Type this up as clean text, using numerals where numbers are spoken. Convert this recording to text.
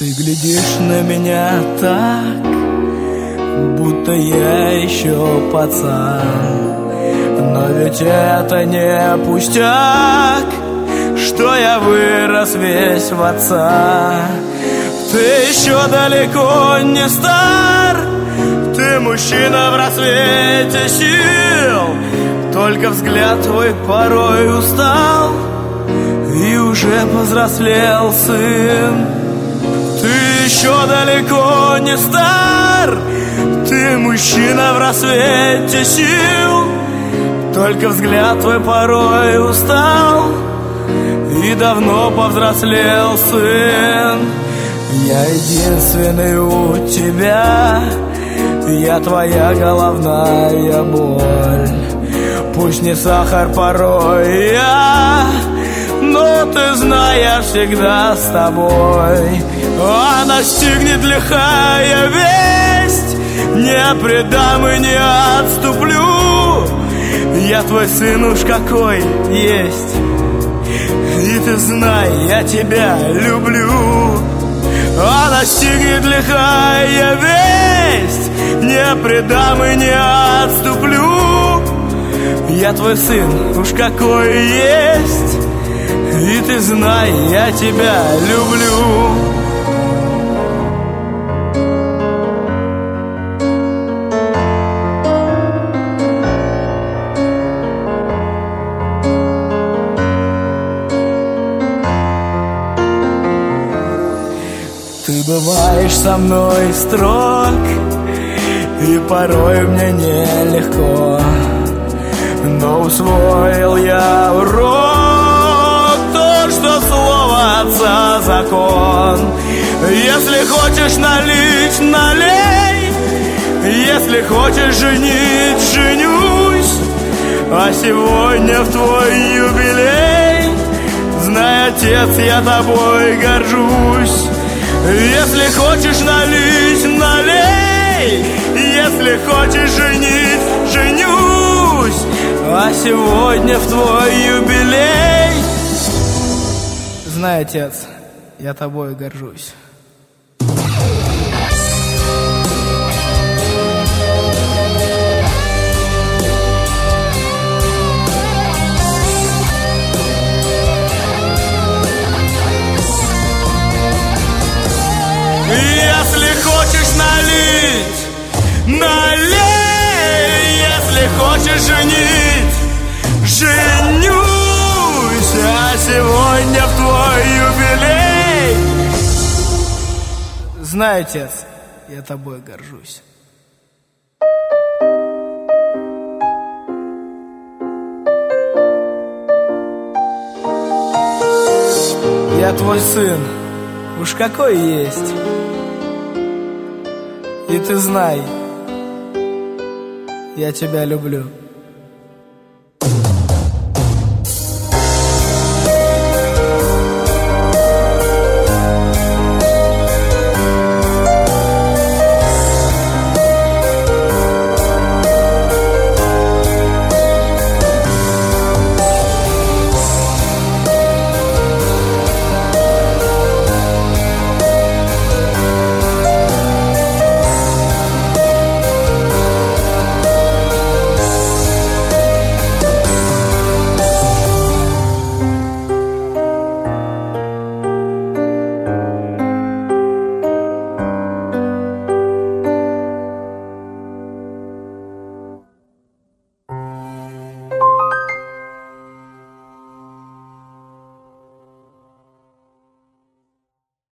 Ты глядишь на меня так, будто я еще пацан. Но ведь это не пустяк, что я вырос весь в отца. Ты еще далеко не стар, ты мужчина в рассвете сил. Только взгляд твой порой устал, и уже повзрослел сын. Ты еще далеко не стар, ты мужчина в рассвете сил. Только взгляд твой порой устал, и давно повзрослел сын. Я единственный у тебя, я твоя головная боль. Пусть не сахар порой я, но ты знаешь, всегда с тобой. А настигнет лихая весть, не предам и не отступлю. Я твой сын уж какой есть, и ты знай, я тебя люблю. А настигнет лихая весть, не предам и не отступлю. Я твой сын уж какой есть, и ты знай, я тебя люблю. Ты бываешь со мной строг, и порой мне нелегко, но усвоил я урок, то, что слово отца закон. Если хочешь налить, налей, если хочешь женить, женюсь. А сегодня в твой юбилей, знай, отец, я тобой горжусь. Если хочешь налить, налей, если хочешь женить, женюсь. А сегодня в твой юбилей, знай, отец, я тобой горжусь. Если хочешь налить, налей, если хочешь женить, женюсь. А сегодня в твой юбилей, знай, отец, я тобой горжусь. Я твой сын, уж какой есть, и ты знай, я тебя люблю.